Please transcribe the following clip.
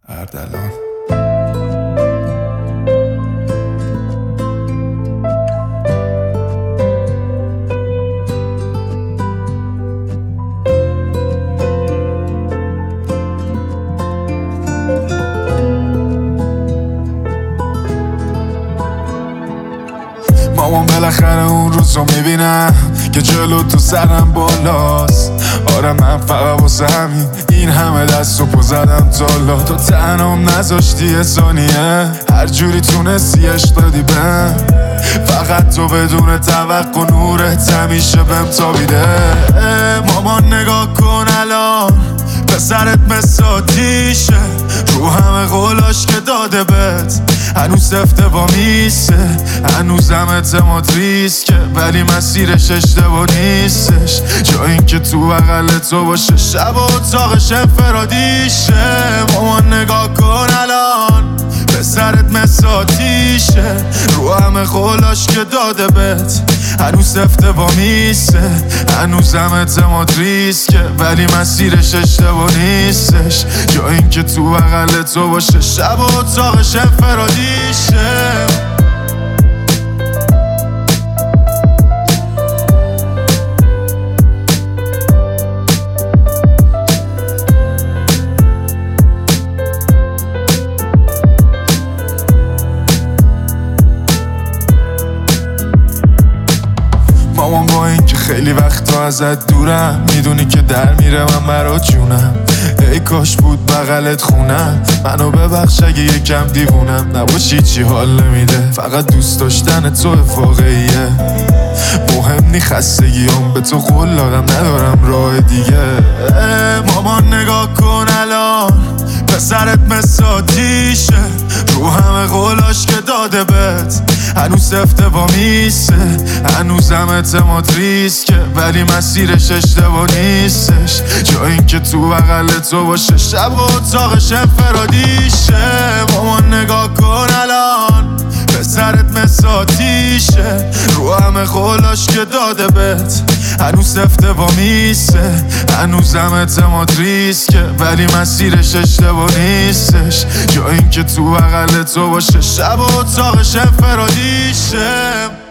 اردلان. مامان بالاخره اون روزو میبینم که جلو تو سرم بالاست. آره من فقط واسه همین این همه دست و پا زدم تالا. تو تنم نذاشتی یه ثانیه، هر جوری تونستی عشق دادی بهم. فقط تو بدون توقع نورت همیشه بهم تابیده. مامان نگاه کن الان پسرت مثل آتیشه، رو همه قولاش که داده بهت هنوز سفته با میسه. هنوزم اعتماد ریسکه ولی مسیرش اشتباه نیستش. جا این که تو بغل تو باشه شب و اتاقش انفرادیشه. مامان نگاه کن الان پسرت مثل آتیشه، رو همه قولاش که داده بهت هنوز سفته با میسه. هنوزم اعتماد ریسکه ولی مسیرش اشتباه نیستش. جا این که تو بغل تو باشه شب و اتاقش انفرادیشه. مامان با این که خیلی وقتا ازت دورم، میدونی که در میره من برات جونم. ای کاش بود بغلت خونم، منو ببخش اگه یکم دیوونم. نباشی چی حال نمیده، فقط دوست داشتن تو واقعیه. مهم نی خستگیام به تو قول دادم ندارم راه دیگه. مامان نگاه کن الان پسرت مثل آتیشه، رو همه قولاش که داده بهت هنوز سفته با میسه. هنوزم اعتماد ریسکه ولی مسیرش اشتباه نیستش. جا این که تو بغل تو باشه شب و اتاقش انفرادیشه. مامان نگاه کن الان پسرت مثل آتیشه، رو همه قولاش که داده بهت هنوز سفته با میسه. هنوزم اعتماد ریسکه ولی مسیرش اشتباه نیستش. جا این که تو بغل تو باشه شب و اتاقش انفرادیشه.